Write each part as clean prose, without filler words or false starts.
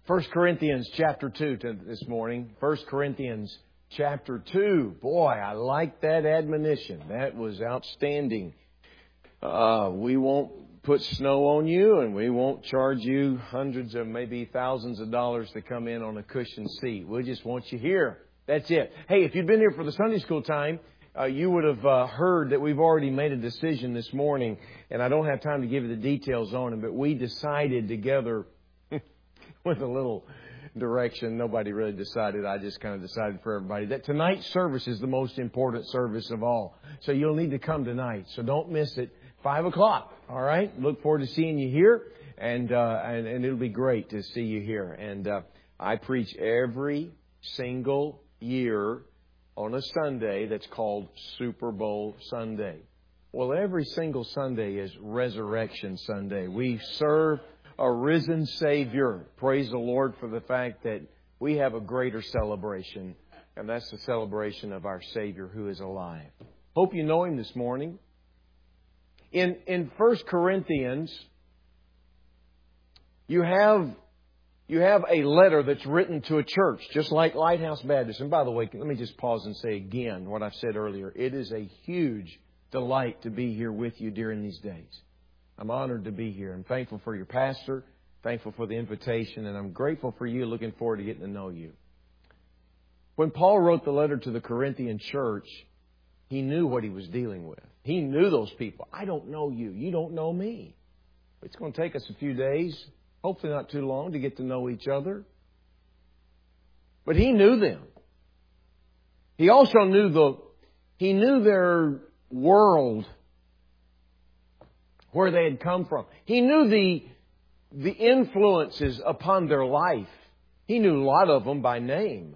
1 Corinthians chapter 2 this morning. 1 Corinthians chapter 2. Boy, I like that admonition. That was outstanding. We won't put snow on you, and we won't charge you hundreds of maybe thousands of dollars to come in on a cushioned seat. We just want you here. That's it. Hey, if you'd been here for the Sunday school time, you would have heard that we've already made a decision this morning, and I don't have time to give you the details on it, but we decided together with a little direction. Nobody really decided. I just kind of decided for everybody that tonight's service is the most important service of all. So you'll need to come tonight. So don't miss it. 5 o'clock. All right. Look forward to seeing you here, and it'll be great to see you here. And I preach every single year on a Sunday that's called Super Bowl Sunday. Well, every single Sunday is Resurrection Sunday. We serve a risen Savior. Praise the Lord for the fact that we have a greater celebration, and that's the celebration of our Savior who is alive. Hope you know Him this morning. In 1 Corinthians, you have a letter that's written to a church, just like Lighthouse Baptist. And by the way, let me just pause and say again what I've said earlier. It is a huge delight to be here with you during these days. I'm honored to be here. I'm thankful for your pastor, thankful for the invitation, and I'm grateful for you, looking forward to getting to know you. When Paul wrote the letter to the Corinthian church, he knew what he was dealing with. He knew those people. I don't know you. You don't know me. It's going to take us a few days, hopefully not too long, to get to know each other. But he knew them. He also knew their world, where they had come from. He knew the influences upon their life. He knew a lot of them by name.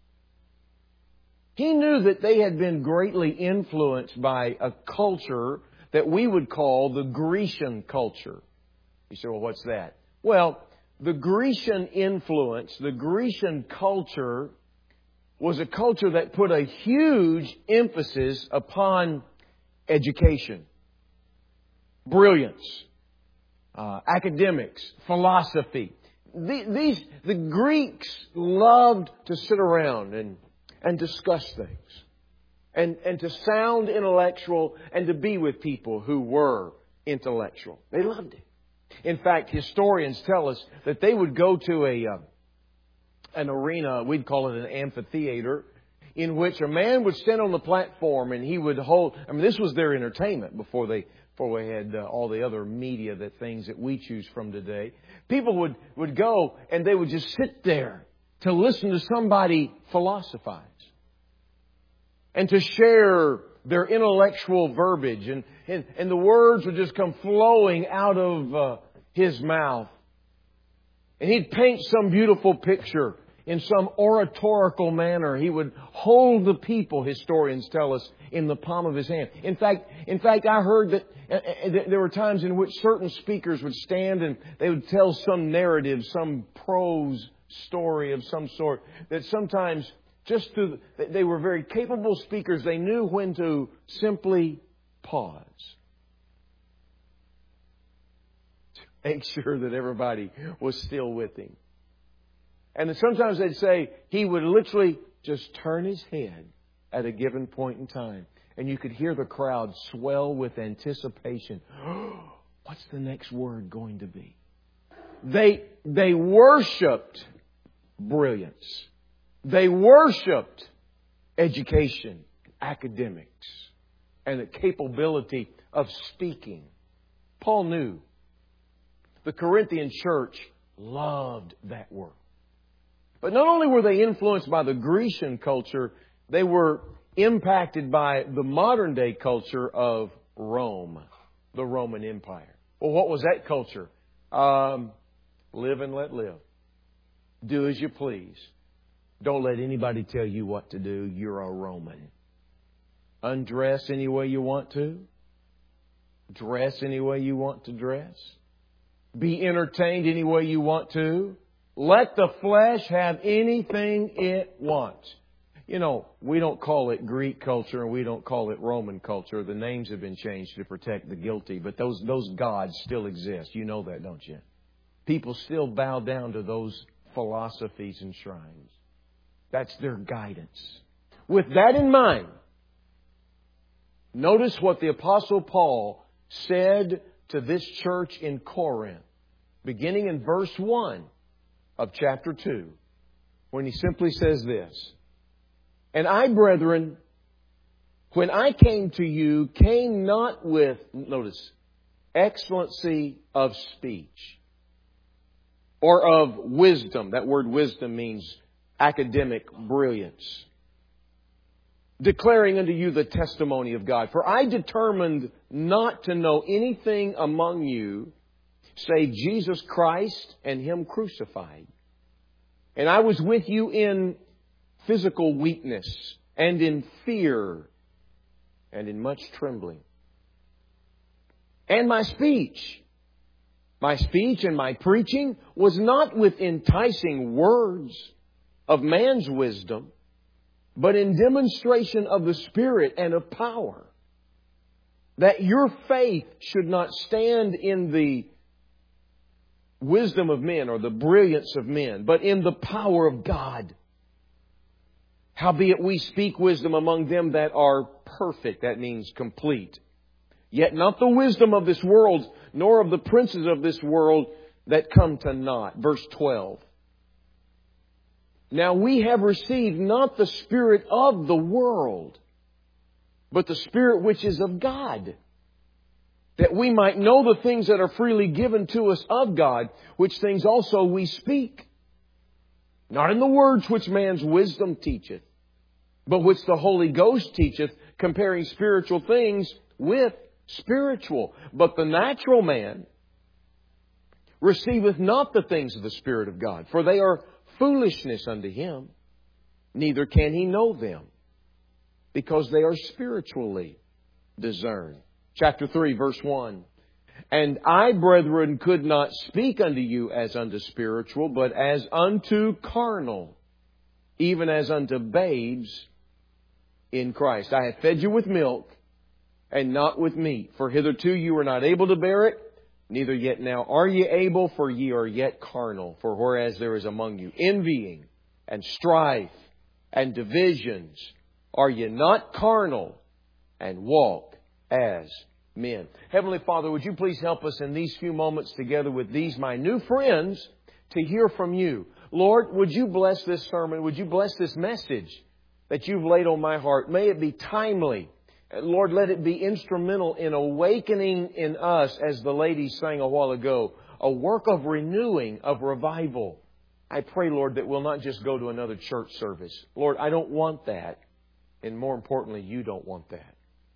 He knew that they had been greatly influenced by a culture that we would call the Grecian culture. You say, well, what's that? Well, the Grecian influence, the Grecian culture, was a culture that put a huge emphasis upon education, brilliance, academics, philosophy. The Greeks loved to sit around and discuss things, and to sound intellectual, and to be with people who were intellectual. They loved it. In fact, historians tell us that they would go to an arena, we'd call it an amphitheater, in which a man would stand on the platform and he would hold. I mean, this was their entertainment before we had all the other media, things that we choose from today. People would go and they would just sit there to listen to somebody philosophize and to share their intellectual verbiage, and the words would just come flowing out of his mouth. And he'd paint some beautiful picture in some oratorical manner. He would hold the people, historians tell us, in the palm of his hand. In fact, I heard that there were times in which certain speakers would stand and they would tell some narrative, some prose story of some sort, that sometimes they were very capable speakers. They knew when to simply pause. Make sure that everybody was still with him. And then sometimes they'd say he would literally just turn his head at a given point in time. And you could hear the crowd swell with anticipation. What's the next word going to be? They worshipped brilliance. They worshipped education, academics, and the capability of speaking. Paul knew the Corinthian church loved that work. But not only were they influenced by the Grecian culture, they were impacted by the modern day culture of Rome, the Roman Empire. Well, what was that culture? Live and let live. Do as you please. Don't let anybody tell you what to do. You're a Roman. Undress any way you want to. Dress any way you want to dress. Be entertained any way you want to. Let the flesh have anything it wants. You know, we don't call it Greek culture and we don't call it Roman culture. The names have been changed to protect the guilty, but those gods still exist. You know that, don't you? People still bow down to those philosophies and shrines. That's their guidance. With that in mind, notice what the Apostle Paul said to this church in Corinth, beginning in verse 1 of chapter 2, when he simply says this, "And I, brethren, when I came to you, came not with," notice, "excellency of speech or of wisdom." That word wisdom means academic brilliance. "Declaring unto you the testimony of God. For I determined not to know anything among you save Jesus Christ and Him crucified. And I was with you in physical weakness and in fear and in much trembling. And my speech and my preaching was not with enticing words of man's wisdom, but in demonstration of the Spirit and of power, that your faith should not stand in the wisdom of men or the brilliance of men, but in the power of God. Howbeit we speak wisdom among them that are perfect," that means complete, "yet not the wisdom of this world, nor of the princes of this world that come to naught." Verse 12. "Now we have received not the spirit of the world, but the Spirit which is of God, that we might know the things that are freely given to us of God, which things also we speak. Not in the words which man's wisdom teacheth, but which the Holy Ghost teacheth, comparing spiritual things with spiritual. But the natural man receiveth not the things of the Spirit of God, for they are foolishness unto him, neither can he know them, because they are spiritually discerned." Chapter 3, verse 1. "And I, brethren, could not speak unto you as unto spiritual, but as unto carnal, even as unto babes in Christ. I have fed you with milk, and not with meat. For hitherto you were not able to bear it, neither yet now are ye able, for ye are yet carnal. For whereas there is among you envying, and strife, and divisions, are ye not carnal, and walk as men?" Heavenly Father, would you please help us in these few moments together with these, my new friends, to hear from you. Lord, would you bless this sermon? Would you bless this message that you've laid on my heart? May it be timely. Lord, let it be instrumental in awakening in us, as the ladies sang a while ago, a work of renewing, of revival. I pray, Lord, that we'll not just go to another church service. Lord, I don't want that. And more importantly, you don't want that.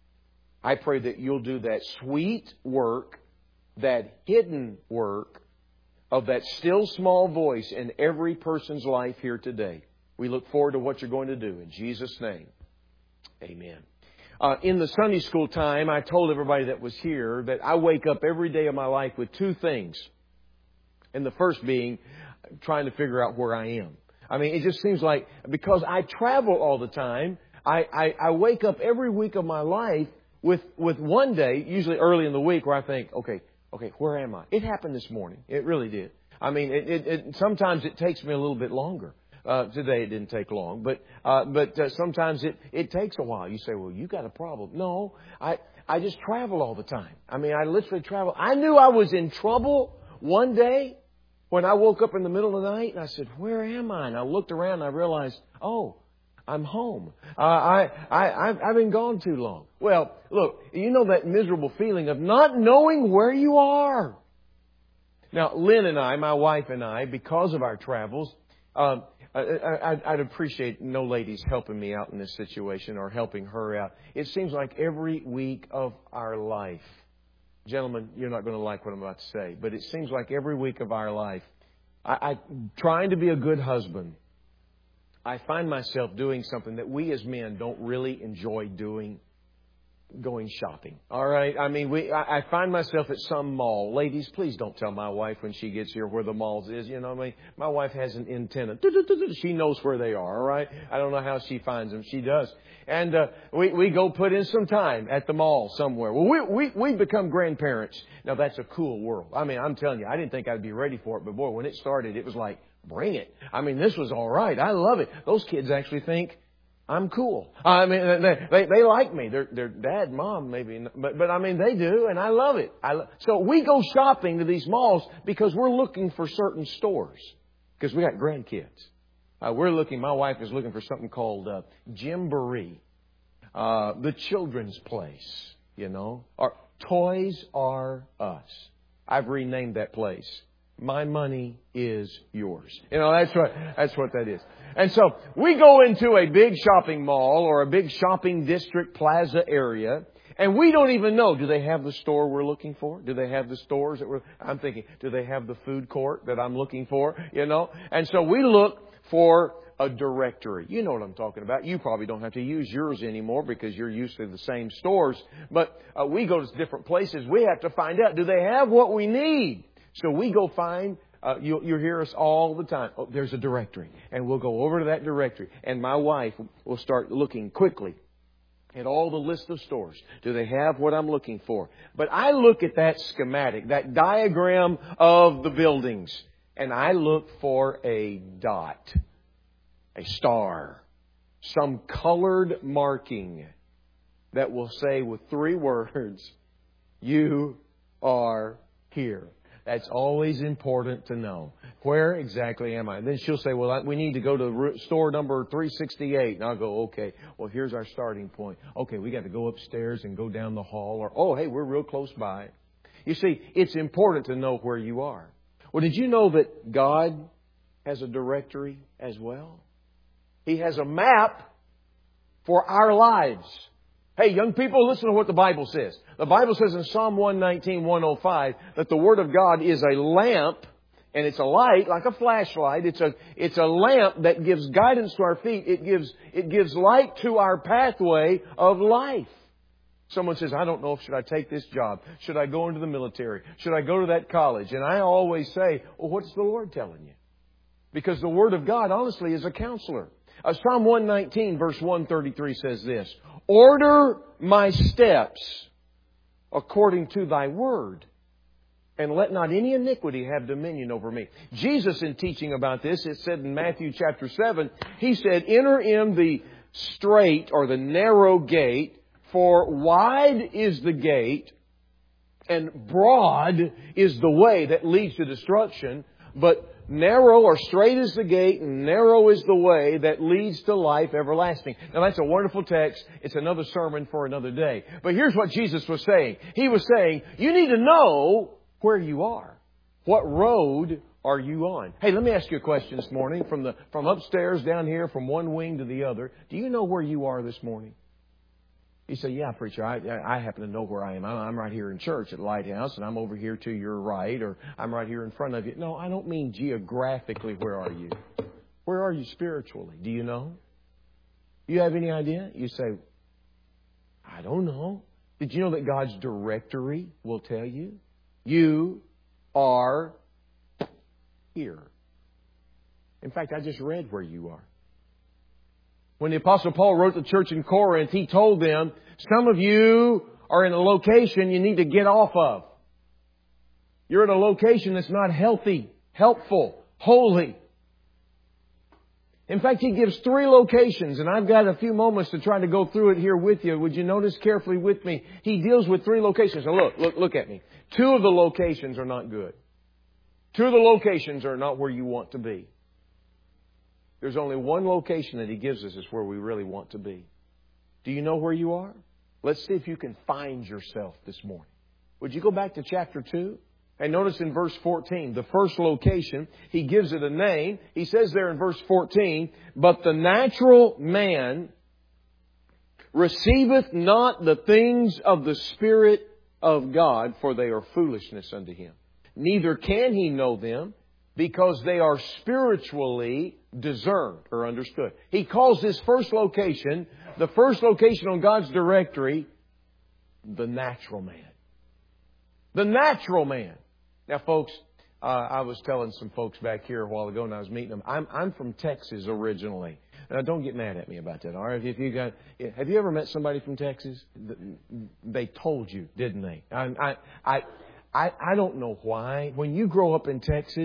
I pray that you'll do that sweet work, that hidden work of that still small voice in every person's life here today. We look forward to what you're going to do. In Jesus' name, amen. In the Sunday school time, I told everybody that was here that I wake up every day of my life with two things. And the first being trying to figure out where I am. I mean, it just seems like because I travel all the time, I wake up every week of my life with one day, usually early in the week, where I think, okay, where am I? It happened this morning. It really did. I mean, sometimes it takes me a little bit longer. Today it didn't take long, but sometimes it takes a while. You say, well, you got a problem. No, I just travel all the time. I mean, I literally travel. I knew I was in trouble one day when I woke up in the middle of the night and I said, where am I? And I looked around and I realized, oh, I'm home. I've been gone too long. Well, look, you know that miserable feeling of not knowing where you are. Now, Lynn and I, my wife and I, because of our travels, I'd appreciate no ladies helping me out in this situation or helping her out. It seems like every week of our life, gentlemen, you're not going to like what I'm about to say, but it seems like every week of our life, I trying to be a good husband, I find myself doing something that we as men don't really enjoy doing, going shopping. All right? I mean, I find myself at some mall. Ladies, please don't tell my wife when she gets here where the malls is. You know what I mean? My wife has an antenna. She knows where they are, all right? I don't know how she finds them. She does. And we go put in some time at the mall somewhere. Well, we become grandparents. Now, that's a cool world. I mean, I'm telling you, I didn't think I'd be ready for it. But, boy, when it started, it was like, bring it. I mean, this was all right. I love it. Those kids actually think I'm cool. I mean, they like me. Their dad, mom, maybe, but I mean, they do, and I love it. So we go shopping to these malls because we're looking for certain stores because we got grandkids. My wife is looking for something called Gymboree, the children's place, or Toys R Us. I've renamed that place. My money is yours. That's what that is. And so we go into a big shopping mall or a big shopping district plaza area, and we don't even know, do they have the store we're looking for? Do they have the stores I'm thinking, do they have the food court that I'm looking for? And so we look for a directory. You know what I'm talking about. You probably don't have to use yours anymore because you're used to the same stores. But we go to different places. We have to find out, do they have what we need? So we go find, you'll hear us all the time. Oh, there's a directory. And we'll go over to that directory. And my wife will start looking quickly at all the list of stores. Do they have what I'm looking for? But I look at that schematic, that diagram of the buildings, and I look for a dot, a star, some colored marking that will say with 3 words, you are here. That's always important to know. Where exactly am I? And then she'll say, well, we need to go to store number 368. And I'll go, okay, well, here's our starting point. Okay, we got to go upstairs and go down the hall. Or, oh, hey, we're real close by. You see, it's important to know where you are. Well, did you know that God has a directory as well? He has a map for our lives. Hey, young people, listen to what the Bible says. The Bible says in Psalm 119, 105, that the Word of God is a lamp, and it's a light, like a flashlight. It's a lamp that gives guidance to our feet. It gives light to our pathway of life. Someone says, I don't know, should I take this job? Should I go into the military? Should I go to that college? And I always say, well, what's the Lord telling you? Because the Word of God, honestly, is a counselor. Psalm 119, verse 133 says this, order my steps according to thy word, and let not any iniquity have dominion over me. Jesus, in teaching about this, it said in Matthew chapter 7, He said, enter in the straight or the narrow gate, for wide is the gate, and broad is the way that leads to destruction, but narrow or straight is the gate and narrow is the way that leads to life everlasting. Now that's a wonderful text. It's another sermon for another day. But here's what Jesus was saying. He was saying, you need to know where you are. What road are you on? Hey, let me ask you a question this morning from upstairs down here, from one wing to the other. Do you know where you are this morning? You say, yeah, preacher, I happen to know where I am. I'm right here in church at Lighthouse, and I'm over here to your right, or I'm right here in front of you. No, I don't mean geographically where are you. Where are you spiritually? Do you know? You have any idea? You say, I don't know. Did you know that God's directory will tell you? You are here. In fact, I just read where you are. When the Apostle Paul wrote the church in Corinth, he told them, some of you are in a location you need to get off of. You're in a location that's not healthy, helpful, holy. In fact, he gives 3 locations, and I've got a few moments to try to go through it here with you. Would you notice carefully with me? He deals with 3 locations. Now look at me. 2 of the locations are not good. 2 of the locations are not where you want to be. There's only one location that He gives us is where we really want to be. Do you know where you are? Let's see if you can find yourself this morning. Would you go back to chapter 2? And notice in verse 14, the first location, He gives it a name. He says there in verse 14, but the natural man receiveth not the things of the Spirit of God, for they are foolishness unto him. Neither can he know them, because they are spiritually discerned or understood. He calls this first location, the first location on God's directory, the natural man. The natural man. Now, folks, I was telling some folks back here a while ago, and I was meeting them. I'm from Texas originally. Now, don't get mad at me about that. All right? Have you ever met somebody from Texas? They told you, didn't they? I don't know why. When you grow up in Texas,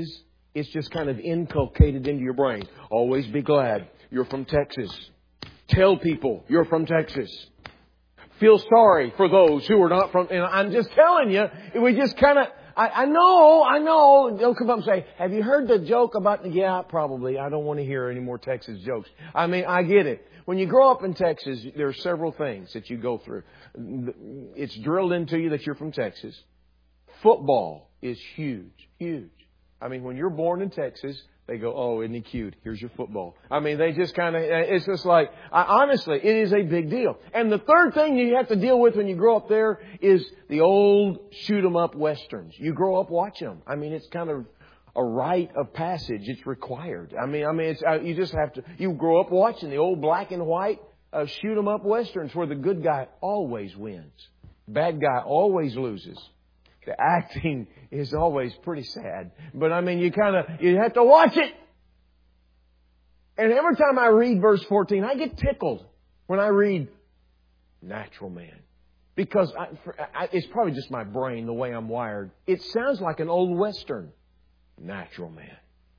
It's just kind of inculcated into your brain. Always be glad you're from Texas. Tell people you're from Texas. Feel sorry for those who are not from... And I'm just telling you, we just kind of... I know. They'll come up and say, have you heard the joke about... Yeah, probably. I don't want to hear any more Texas jokes. I mean, I get it. When you grow up in Texas, there are several things that you go through. It's drilled into you that you're from Texas. Football is huge, huge. I mean, when you're born in Texas, they go, oh, isn't he cute? Here's your football. I mean, they just kind of, it's just like, honestly, it is a big deal. And the third thing you have to deal with when you grow up there is the old shoot-'em-up westerns. You grow up watching them. I mean, it's kind of a rite of passage. It's required. I mean, it's, you just have to, you grow up watching the old black and white shoot-'em-up westerns where the good guy always wins. Bad guy always loses. The acting is always pretty sad. But I mean, you have to watch it. And every time I read verse 14, I get tickled when I read natural man. Because it's probably just my brain, the way I'm wired. It sounds like an old Western. Natural man.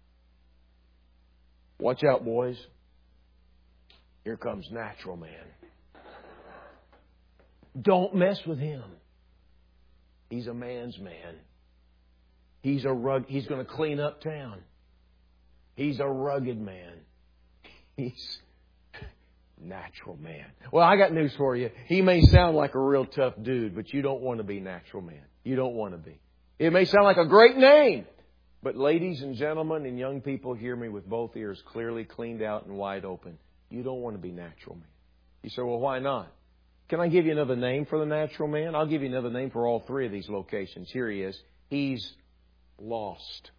Watch out, boys. Here comes natural man. Don't mess with him. He's a man's man. He's going to clean up town. He's a rugged man. He's natural man. Well, I got news for you. He may sound like a real tough dude, but you don't want to be natural man. You don't want to be. It may sound like a great name, but ladies and gentlemen and young people, hear me with both ears clearly cleaned out and wide open. You don't want to be natural man. You say, well, why not? Can I give you another name for the natural man? I'll give you another name for all three of these locations. Here he is. He's lost.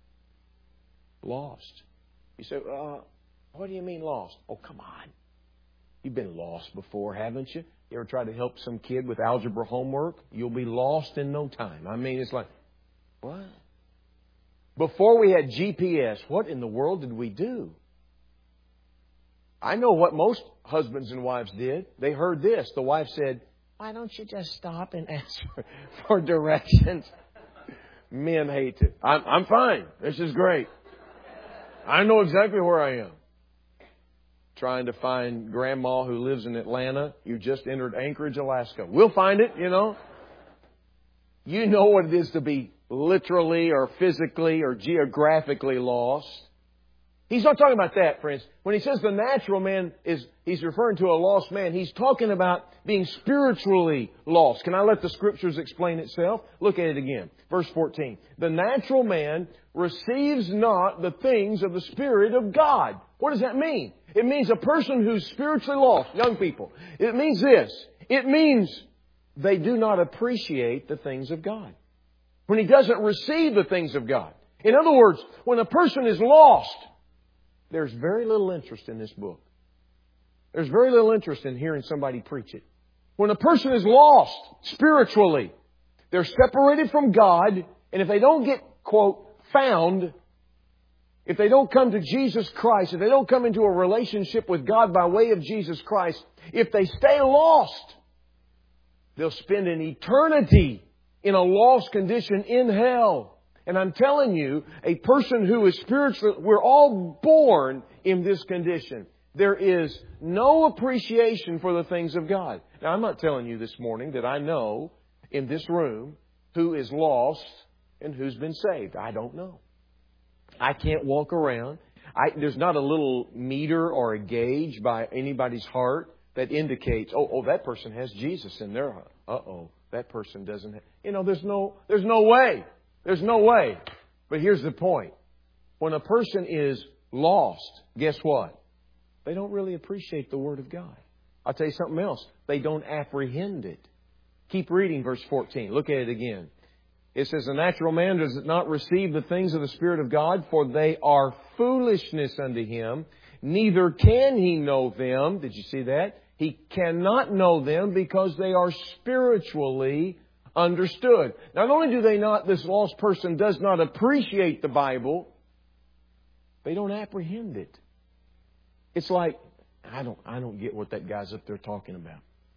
Lost. You say, what do you mean lost? Oh, come on. You've been lost before, haven't you? You ever tried to help some kid with algebra homework? You'll be lost in no time. I mean, it's like, what? Before we had GPS, what in the world did we do? I know what most husbands and wives did. They heard this. The wife said, why don't you just stop and ask for directions? Men hate it. I'm fine. This is great. I know exactly where I am. Trying to find grandma who lives in Atlanta. You just entered Anchorage, Alaska. We'll find it, you know. You know what it is to be literally or physically or geographically lost. He's not talking about that, friends. When he says the natural man he's referring to a lost man. He's talking about being spiritually lost. Can I let the Scriptures explain itself? Look at it again. Verse 14. The natural man receives not the things of the Spirit of God. What does that mean? It means a person who's spiritually lost. Young people. It means this. It means they do not appreciate the things of God. When he doesn't receive the things of God. In other words, when a person is lost, there's very little interest in this book. There's very little interest in hearing somebody preach it. When a person is lost spiritually, they're separated from God, and if they don't get, quote, found, if they don't come to Jesus Christ, if they don't come into a relationship with God by way of Jesus Christ, if they stay lost, they'll spend an eternity in a lost condition in hell. And I'm telling you, a person who is spiritually, we're all born in this condition. There is no appreciation for the things of God. Now, I'm not telling you this morning that I know in this room who is lost and who's been saved. I don't know. I can't walk around. There's not a little meter or a gauge by anybody's heart that indicates, oh, that person has Jesus in their heart. That person doesn't have. There's no way. There's no way. But here's the point. When a person is lost, guess what? They don't really appreciate the Word of God. I'll tell you something else. They don't apprehend it. Keep reading verse 14. Look at it again. It says, the natural man does not receive the things of the Spirit of God, for they are foolishness unto him. Neither can he know them. Did you see that? He cannot know them because they are spiritually understood. Not only do this lost person does not appreciate the Bible, they don't apprehend it. It's like, I don't get what that guy's up there talking about.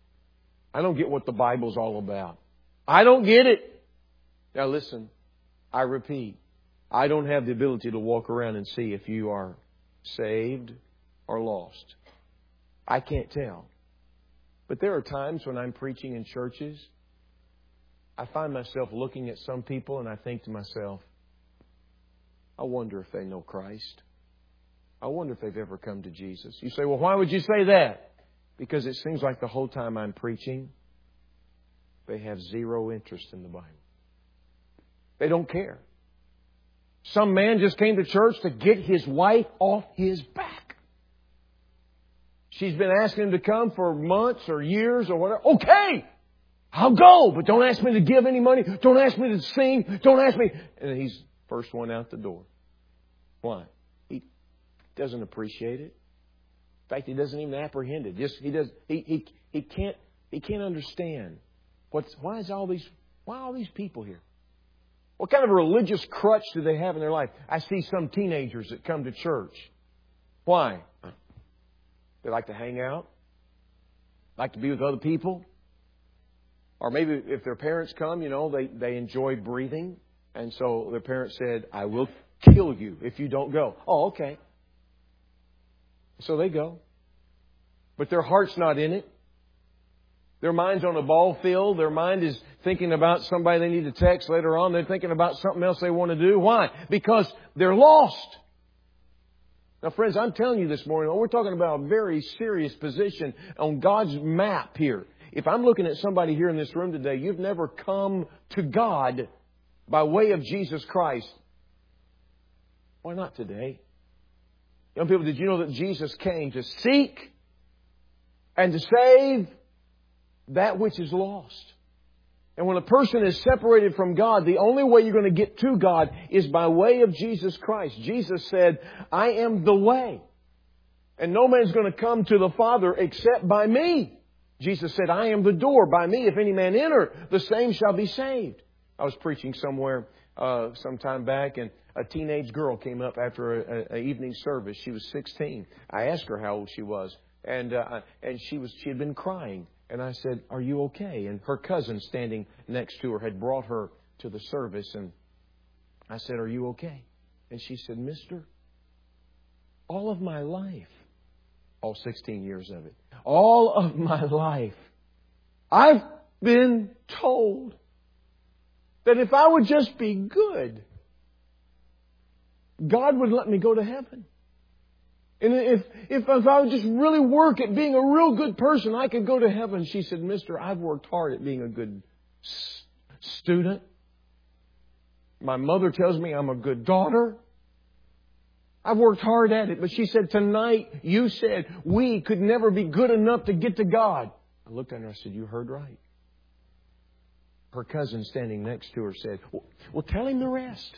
I don't get what the Bible's all about. I don't get it. Now listen, I repeat, I don't have the ability to walk around and see if you are saved or lost. I can't tell. But there are times when I'm preaching in churches, I find myself looking at some people and I think to myself, I wonder if they know Christ. I wonder if they've ever come to Jesus. You say, well, why would you say that? Because it seems like the whole time I'm preaching, they have zero interest in the Bible. They don't care. Some man just came to church to get his wife off his back. She's been asking him to come for months or years or whatever. Okay, I'll go, but don't ask me to give any money. Don't ask me to sing. Don't ask me. And he's first one out the door. Why? He doesn't appreciate it. In fact, he doesn't even apprehend it. He can't understand why all these people here? What kind of a religious crutch do they have in their life? I see some teenagers that come to church. Why? They like to hang out, like to be with other people. Or maybe if their parents come, they enjoy breathing. And so their parents said, I will kill you if you don't go. Oh, okay. So they go. But their heart's not in it. Their mind's on a ball field. Their mind is thinking about somebody they need to text later on. They're thinking about something else they want to do. Why? Because they're lost. Now, friends, I'm telling you this morning, we're talking about a very serious position on God's map here. If I'm looking at somebody here in this room today, you've never come to God by way of Jesus Christ. Why not today? Young people, did you know that Jesus came to seek and to save that which is lost? And when a person is separated from God, the only way you're going to get to God is by way of Jesus Christ. Jesus said, I am the way. And no man's going to come to the Father except by me. Jesus said, I am the door. By me, if any man enter, the same shall be saved. I was preaching somewhere some time back, and a teenage girl came up after an evening service. She was 16. I asked her how old she was, and she had been crying. And I said, are you okay? And her cousin standing next to her had brought her to the service. And I said, are you okay? And she said, Mister, all of my life, all 16 years of it, all of my life, I've been told that if I would just be good, God would let me go to heaven. And if I would just really work at being a real good person, I could go to heaven. She said, Mister, I've worked hard at being a good student. My mother tells me I'm a good daughter. I've worked hard at it. But she said, tonight you said we could never be good enough to get to God. I looked at her and I said, you heard right. Her cousin standing next to her said, well, tell him the rest.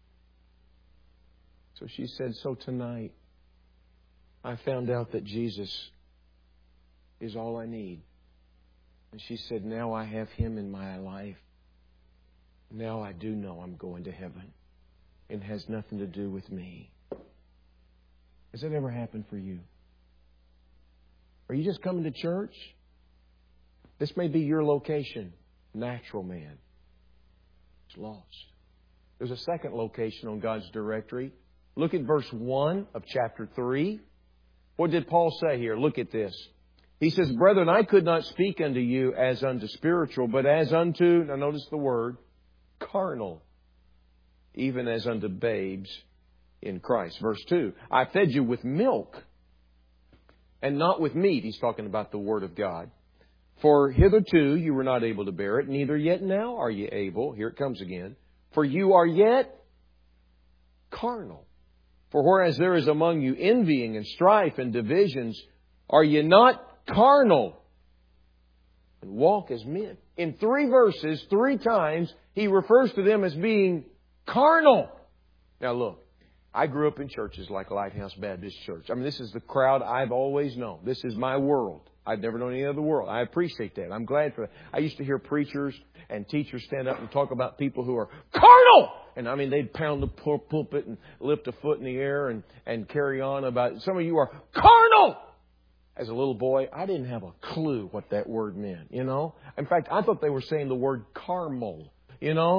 So she said, so tonight I found out that Jesus is all I need. And she said, now I have Him in my life. Now I do know I'm going to heaven. It has nothing to do with me. Has that ever happened for you? Are you just coming to church? This may be your location. Natural man is lost. There's a second location on God's directory. Look at verse 1 of chapter 3. What did Paul say here? Look at this. He says, brethren, I could not speak unto you as unto spiritual, but as unto, now notice the word, carnal, even as unto babes in Christ. Verse 2, I fed you with milk and not with meat. He's talking about the Word of God. For hitherto you were not able to bear it, neither yet now are ye able. Here it comes again. For you are yet carnal. For whereas there is among you envying and strife and divisions, are ye not carnal and walk as men? In 3 verses, 3 times, he refers to them as being carnal. Now look, I grew up in churches like Lighthouse Baptist Church. I mean, this is the crowd I've always known. This is my world. I've never known any other world. I appreciate that. I'm glad for that. I used to hear preachers and teachers stand up and talk about people who are carnal. And I mean, they'd pound the pulpit and lift a foot in the air and carry on about it. Some of you are carnal. As a little boy, I didn't have a clue what that word meant, you know. In fact, I thought they were saying the word caramel, you know.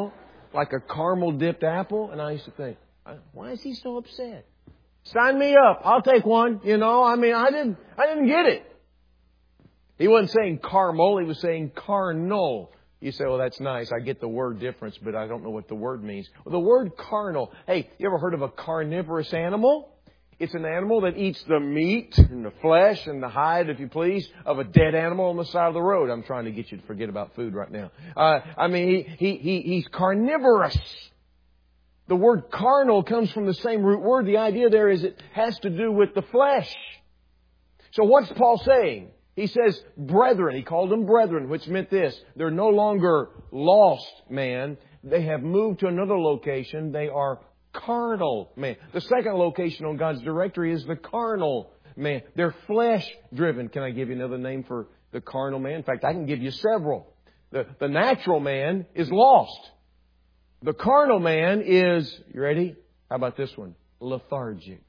like a caramel dipped apple. And I used to think, why is he so upset? Sign me up. I'll take one. You know, I mean, I didn't get it. He wasn't saying caramel. He was saying carnal. You say, well, that's nice. I get the word difference, but I don't know what the word means. Well, the word carnal. Hey, you ever heard of a carnivorous animal? It's an animal that eats the meat and the flesh and the hide, if you please, of a dead animal on the side of the road. I'm trying to get you to forget about food right now. He's carnivorous. The word carnal comes from the same root word. The idea there is it has to do with the flesh. So what's Paul saying? He says, brethren. He called them brethren, which meant this. They're no longer lost man. They have moved to another location. They are carnal man. The second location on God's directory is the carnal man. They're flesh driven. Can I give you another name for the carnal man? In fact, I can give you several. The natural man is lost. The carnal man is, you ready? How about this one? Lethargic.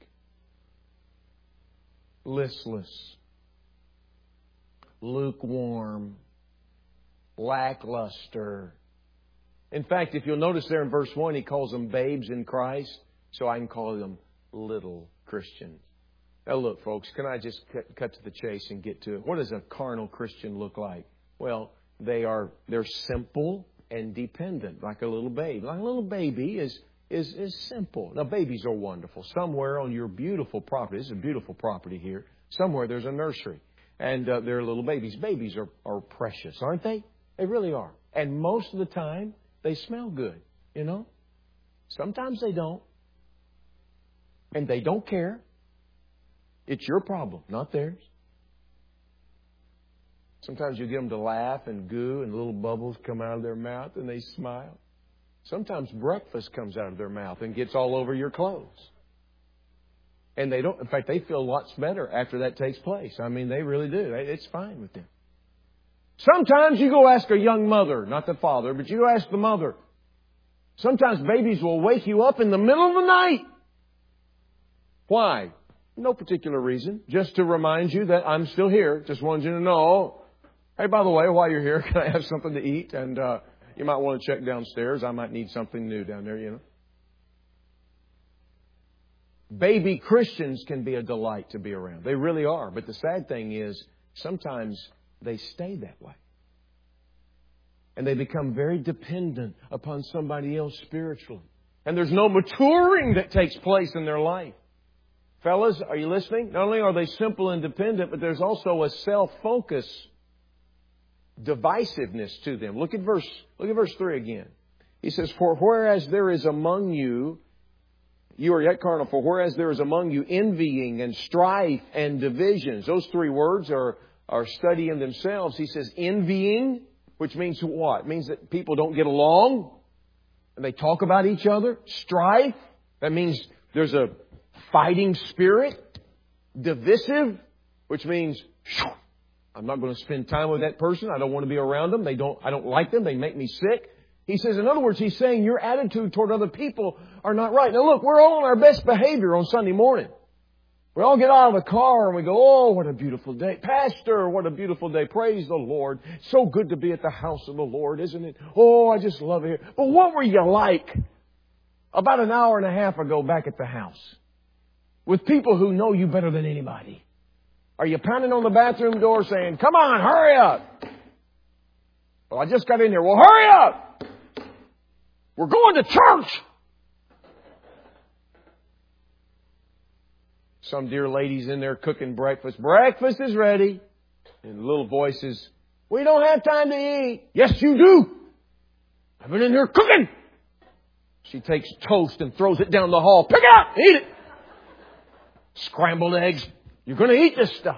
Listless. Lukewarm. Lackluster. In fact, if you'll notice there in verse 1, he calls them babes in Christ. So I can call them little Christians. Now look, folks, can I just cut to the chase and get to it? What does a carnal Christian look like? Well, they're simple and dependent, like a little baby. Like a little baby is simple. Now, babies are wonderful. Somewhere on your beautiful property, this is a beautiful property here, somewhere there's a nursery. And they're little babies. Babies are precious, aren't they? They really are. And most of the time, they smell good, you know. Sometimes they don't. And they don't care. It's your problem, not theirs. Sometimes you get them to laugh and goo and little bubbles come out of their mouth and they smile. Sometimes breakfast comes out of their mouth and gets all over your clothes. And they don't, in fact, they feel lots better after that takes place. I mean, they really do. It's fine with them. Sometimes you go ask a young mother, not the father, but you go ask the mother. Sometimes babies will wake you up in the middle of the night. Why? No particular reason. Just to remind you that I'm still here. Just wanted you to know. Hey, by the way, while you're here, can I have something to eat? And you might want to check downstairs. I might need something new down there, you know. Baby Christians can be a delight to be around. They really are. But the sad thing is, sometimes they stay that way. And they become very dependent upon somebody else spiritually. And there's no maturing that takes place in their life. Fellas, are you listening? Not only are they simple and dependent, but there's also a self-focus, divisiveness to them. Look at verse 3 again. He says, for whereas there is among you, you are yet carnal, for whereas there is among you envying and strife and divisions. Those three words are study in themselves. He says envying, which means what? It means that people don't get along and they talk about each other. Strife, that means there's a fighting spirit. Divisive, which means I'm not going to spend time with that person. I don't want to be around them. I don't like them. They make me sick. He says, in other words, he's saying your attitude toward other people are not right. Now look, we're all on our best behavior on Sunday morning. We all get out of the car and we go, oh, what a beautiful day. Pastor, what a beautiful day. Praise the Lord. So good to be at the house of the Lord, isn't it? Oh, I just love it here. But what were you like about an hour and a half ago back at the house with people who know you better than anybody? Are you pounding on the bathroom door saying, come on, hurry up? Well, I just got in here. Well, hurry up. We're going to church. Some dear lady's in there cooking breakfast. Breakfast is ready. And the little voices, we don't have time to eat. Yes, you do. I've been in here cooking. She takes toast and throws it down the hall. Pick it up. Eat it. Scrambled eggs. You're going to eat this stuff.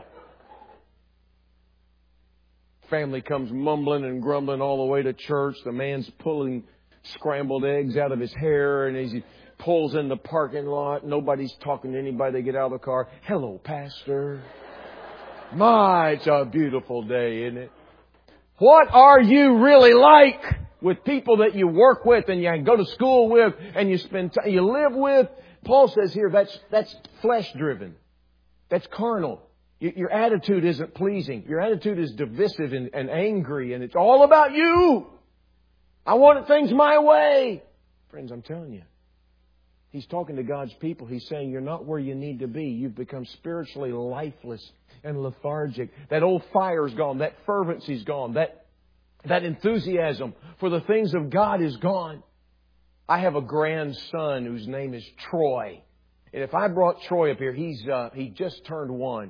Family comes mumbling and grumbling all the way to church. The man's pulling scrambled eggs out of his hair, and as he pulls in the parking lot, nobody's talking to anybody. They get out of the car. Hello, Pastor. My, it's a beautiful day, isn't it? What are you really like with people that you work with and you go to school with and you spend time, you live with? Paul says here that's flesh driven. That's carnal. Your attitude isn't pleasing. Your attitude is divisive and angry, and it's all about you. I want things my way. Friends, I'm telling you. He's talking to God's people. He's saying you're not where you need to be. You've become spiritually lifeless and lethargic. That old fire's gone. That fervency's gone. That enthusiasm for the things of God is gone. I have a grandson whose name is Troy. And if I brought Troy up here, he just turned 1.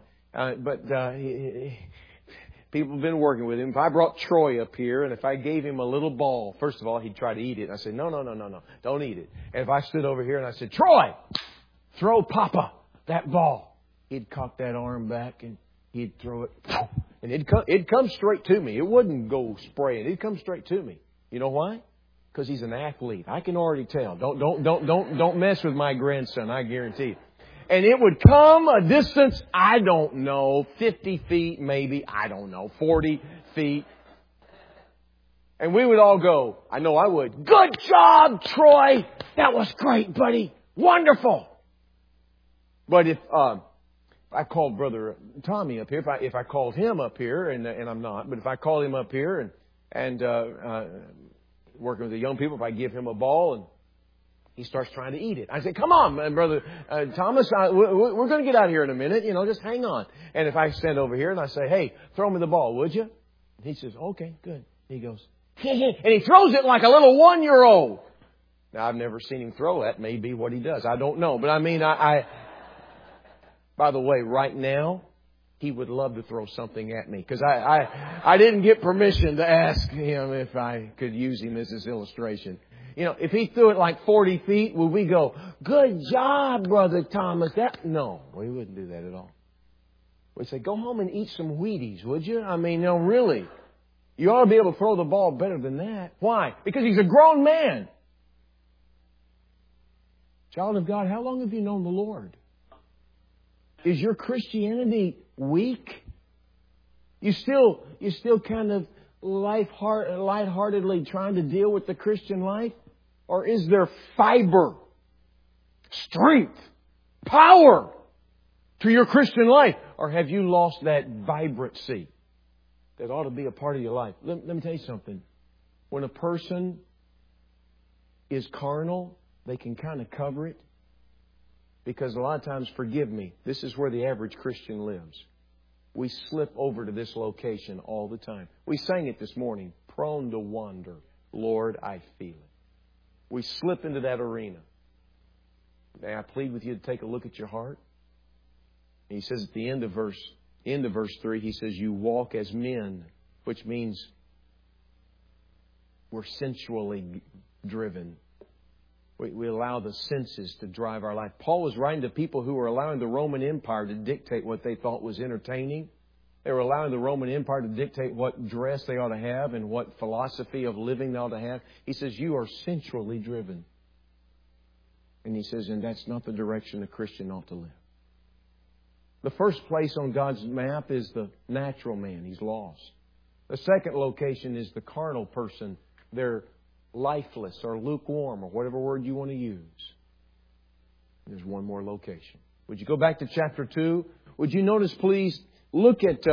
People have been working with him. If I brought Troy up here and if I gave him a little ball, first of all, he'd try to eat it. And I said, no, don't eat it. And if I stood over here and I said, Troy, throw Papa that ball, he'd cock that arm back and he'd throw it. And it'd come straight to me. It wouldn't go spraying. It'd come straight to me. You know why? Because he's an athlete. I can already tell. Don't mess with my grandson. I guarantee it. And it would come a distance, I don't know, 50 feet maybe, I don't know, 40 feet. And we would all go, I know I would, good job, Troy! That was great, buddy! Wonderful! But if I called Brother Tommy up here, if I called him up here, and I'm not, but if I called him up here and working with the young people, if I give him a ball and he starts trying to eat it. I say, come on, Brother Thomas, we're going to get out of here in a minute. Just hang on. And if I stand over here and I say, hey, throw me the ball, would you? And he says, okay, good. He goes, and he throws it like a little 1-year-old. Now, I've never seen him throw. That may be what he does. I don't know. But I mean, by the way, right now, he would love to throw something at me because I didn't get permission to ask him if I could use him as his illustration. If he threw it like 40 feet, would we go, good job, Brother Thomas? No, we wouldn't do that at all. We'd say, go home and eat some Wheaties, would you? I mean, no, really. You ought to be able to throw the ball better than that. Why? Because he's a grown man. Child of God, how long have you known the Lord? Is your Christianity weak? You still kind of lightheartedly trying to deal with the Christian life? Or is there fiber, strength, power to your Christian life? Or have you lost that vibrancy that ought to be a part of your life? Let me tell you something. When a person is carnal, they can kind of cover it. Because a lot of times, forgive me, this is where the average Christian lives. We slip over to this location all the time. We sang it this morning, prone to wander. Lord, I feel it. We slip into that arena. May I plead with you to take a look at your heart? And he says at the end of verse 3, he says, you walk as men, which means we're sensually driven. We allow the senses to drive our life. Paul was writing to people who were allowing the Roman Empire to dictate what they thought was entertaining. They were allowing the Roman Empire to dictate what dress they ought to have and what philosophy of living they ought to have. He says, you are sensually driven. And he says, and that's not the direction a Christian ought to live. The first place on God's map is the natural man. He's lost. The second location is the carnal person. They're lifeless or lukewarm or whatever word you want to use. There's one more location. Would you go back to chapter 2? Would you notice, please, look at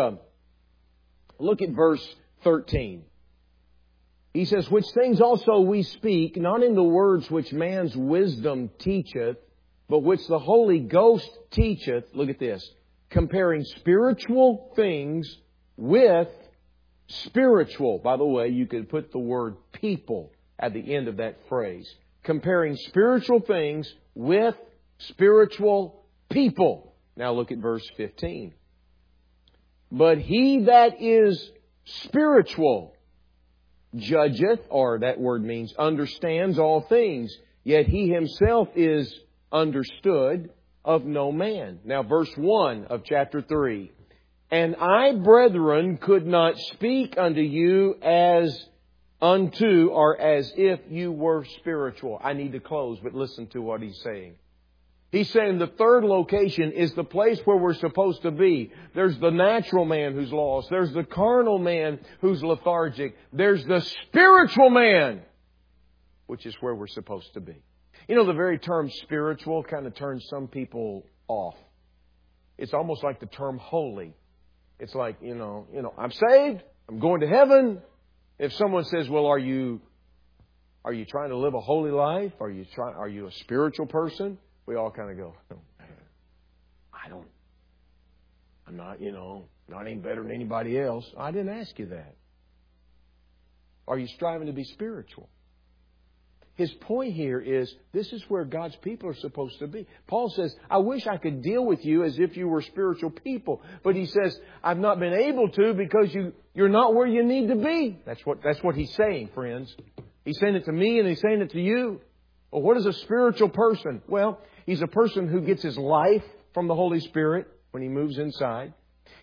verse 13. He says, which things also we speak, not in the words which man's wisdom teacheth, but which the Holy Ghost teacheth. Look at this. Comparing spiritual things with spiritual. By the way, you could put the word people at the end of that phrase. Comparing spiritual things with spiritual people. Now look at verse 15. But he that is spiritual judgeth, or that word means understands all things, yet he himself is understood of no man. Now verse 1 of chapter 3. And I, brethren, could not speak unto you as unto or as if you were spiritual. I need to close, but listen to what he's saying. He's saying the third location is the place where we're supposed to be. There's the natural man who's lost. There's the carnal man who's lethargic. There's the spiritual man, which is where we're supposed to be. You know, the very term spiritual kind of turns some people off. It's almost like the term holy. It's like, you know, I'm saved. I'm going to heaven. If someone says, well, are you Are you trying to live a holy life? Are you a spiritual person? We all kind of go, I'm not, not any better than anybody else. I didn't ask you that. Are you striving to be spiritual? His point here is this is where God's people are supposed to be. Paul says, I wish I could deal with you as if you were spiritual people. But he says, I've not been able to because you're not where you need to be. That's what he's saying, friends. He's saying it to me and he's saying it to you. Well, what is a spiritual person? Well, he's a person who gets his life from the Holy Spirit when he moves inside.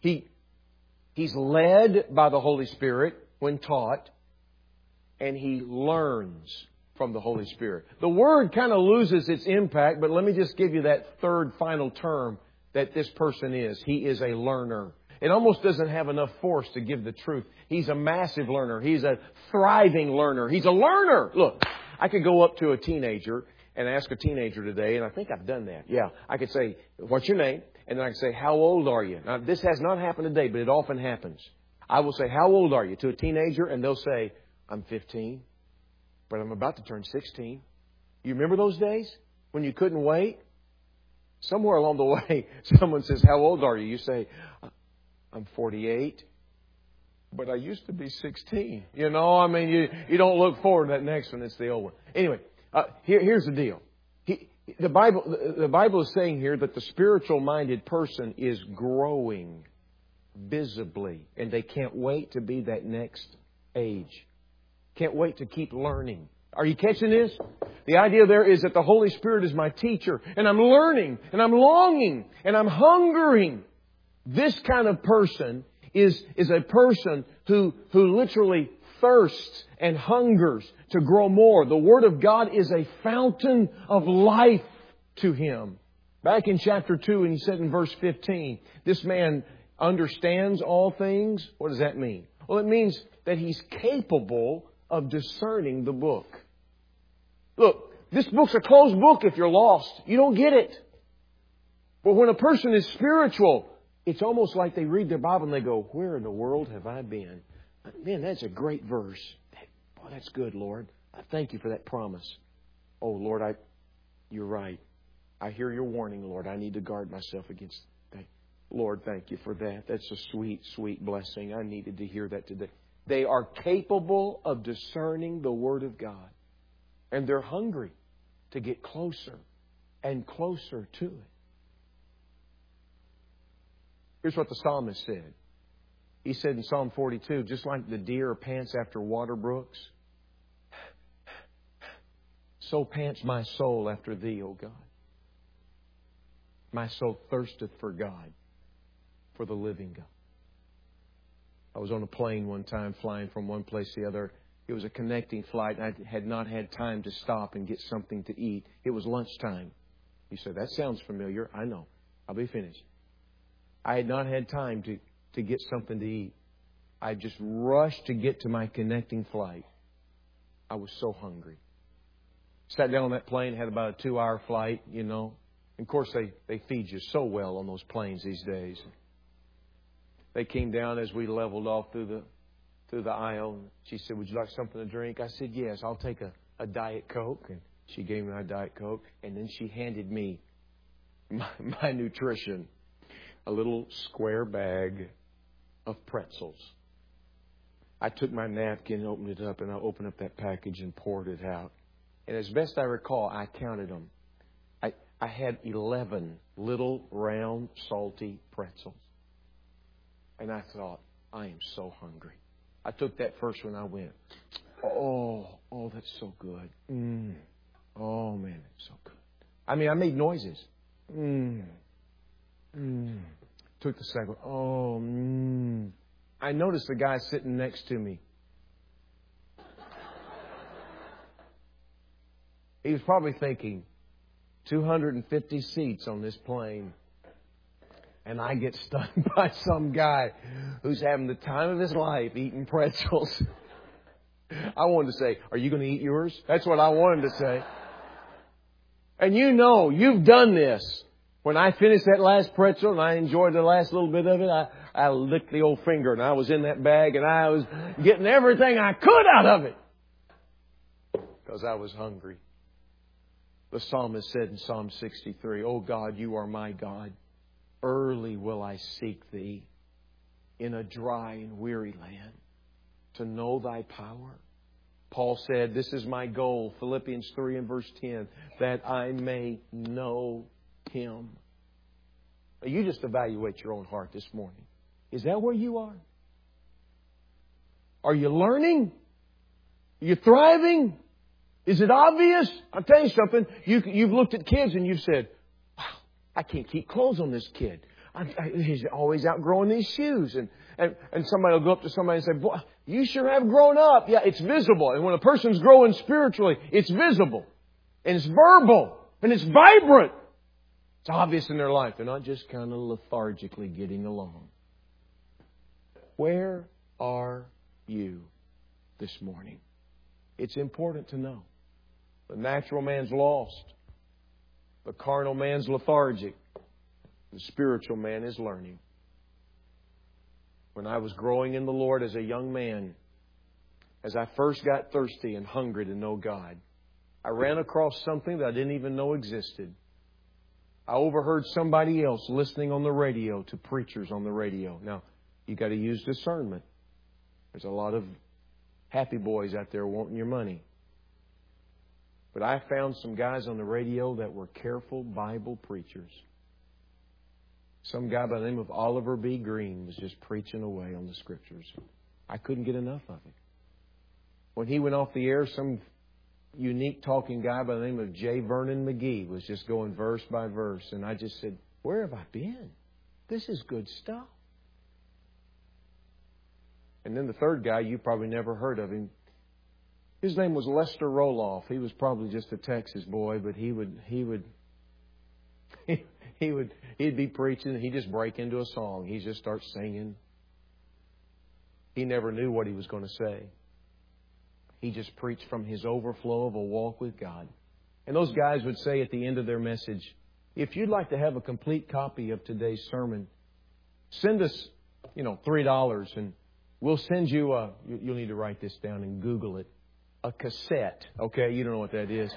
He's led by the Holy Spirit when taught. And he learns from the Holy Spirit. The word kind of loses its impact, but let me just give you that third final term that this person is. He is a learner. It almost doesn't have enough force to give the truth. He's a massive learner. He's a thriving learner. He's a learner. Look, I could go up to a teenager and ask a teenager today, and I think I've done that. Yeah, I could say, what's your name? And then I could say, how old are you? Now, this has not happened today, but it often happens. I will say, how old are you? To a teenager, and they'll say, I'm 15. But I'm about to turn 16. You remember those days when you couldn't wait? Somewhere along the way, someone says, how old are you? You say, I'm 48. But I used to be 16. You don't look forward to that next one. It's the old one. Anyway, here's the deal. The Bible is saying here that the spiritual-minded person is growing visibly. And they can't wait to be that next age. Can't wait to keep learning. Are you catching this? The idea there is that the Holy Spirit is my teacher. And I'm learning. And I'm longing. And I'm hungering. This kind of person is a person who literally thirsts and hungers to grow more. The Word of God is a fountain of life to him. Back in chapter 2, and he said in verse 15, this man understands all things. What does that mean? Well, it means that he's capable of discerning the book. Look, this book's a closed book if you're lost. You don't get it. But when a person is spiritual, it's almost like they read their Bible and they go, where in the world have I been? Man, that's a great verse. Boy, that's good, Lord. I thank you for that promise. Oh, Lord, you're right. I hear your warning, Lord. I need to guard myself against that. Lord, thank you for that. That's a sweet, sweet blessing. I needed to hear that today. They are capable of discerning the Word of God. And they're hungry to get closer and closer to it. Here's what the psalmist said. He said in Psalm 42, just like the deer pants after water brooks, so pants my soul after Thee, O God. My soul thirsteth for God, for the living God. I was on a plane one time flying from one place to the other. It was a connecting flight, and I had not had time to stop and get something to eat. It was lunchtime. You said, that sounds familiar. I know. I'll be finished. I had not had time to get something to eat. I just rushed to get to my connecting flight. I was so hungry. Sat down on that plane, had about a 2-hour flight, And of course, they feed you so well on those planes these days. They came down as we leveled off through the aisle. She said, would you like something to drink? I said, yes, I'll take a Diet Coke. And she gave me my Diet Coke. And then she handed me my nutrition, a little square bag of pretzels. I took my napkin and opened it up, and I opened up that package and poured it out. And as best I recall, I counted them. I had 11 little round salty pretzels. And I thought, I am so hungry. I took that first one. I went, oh, that's so good. Oh, man, it's so good. I made noises. Took the second one. I noticed the guy sitting next to me. He was probably thinking, 250 seats on this plane. And I get stunned by some guy who's having the time of his life eating pretzels. I wanted to say, are you going to eat yours? That's what I wanted to say. And you've done this. When I finished that last pretzel and I enjoyed the last little bit of it, I licked the old finger and I was in that bag and I was getting everything I could out of it. because I was hungry. The psalmist said in Psalm 63, "O God, you are my God. Early will I seek Thee in a dry and weary land to know Thy power." Paul said, "This is my goal," Philippians 3 and verse 10, "that I may know Him." Now, you just evaluate your own heart this morning. Is that where you are? Are you learning? Are you thriving? Is it obvious? I'll tell you something. You've looked at kids and you've said, "Wow, I can't keep clothes on this kid. He's always outgrowing these shoes." And somebody will go up to somebody and say, "Boy, you sure have grown up." Yeah, it's visible. And when a person's growing spiritually, it's visible. And it's verbal. And it's vibrant. It's obvious in their life. They're not just kind of lethargically getting along. Where are you this morning? It's important to know. The natural man's lost. The carnal man's lethargic. The spiritual man is learning. When I was growing in the Lord as a young man, as I first got thirsty and hungry to know God, I ran across something that I didn't even know existed. I overheard somebody else listening on the radio to preachers on the radio. Now, you got to use discernment. There's a lot of happy boys out there wanting your money. But I found some guys on the radio that were careful Bible preachers. Some guy by the name of Oliver B. Green was just preaching away on the Scriptures. I couldn't get enough of it. When he went off the air, some unique talking guy by the name of J. Vernon McGee was just going verse by verse. And I just said, "Where have I been? This is good stuff." And then the third guy, you probably never heard of him. His name was Lester Roloff. He was probably just a Texas boy, but he'd be preaching and he'd just break into a song. He'd just start singing. He never knew what he was going to say. He just preached from his overflow of a walk with God. And those guys would say at the end of their message, "If you'd like to have a complete copy of today's sermon, send us, $3 and we'll send you you'll need to write this down and Google it, a cassette." Okay, you don't know what that is.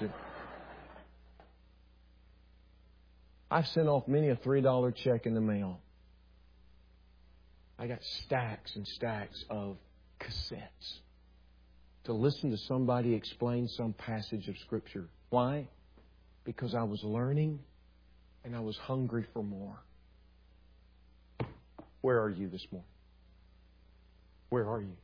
I've sent off many a $3 check in the mail. I got stacks and stacks of cassettes to listen to somebody explain some passage of Scripture. Why? Because I was learning and I was hungry for more. Where are you this morning? Where are you?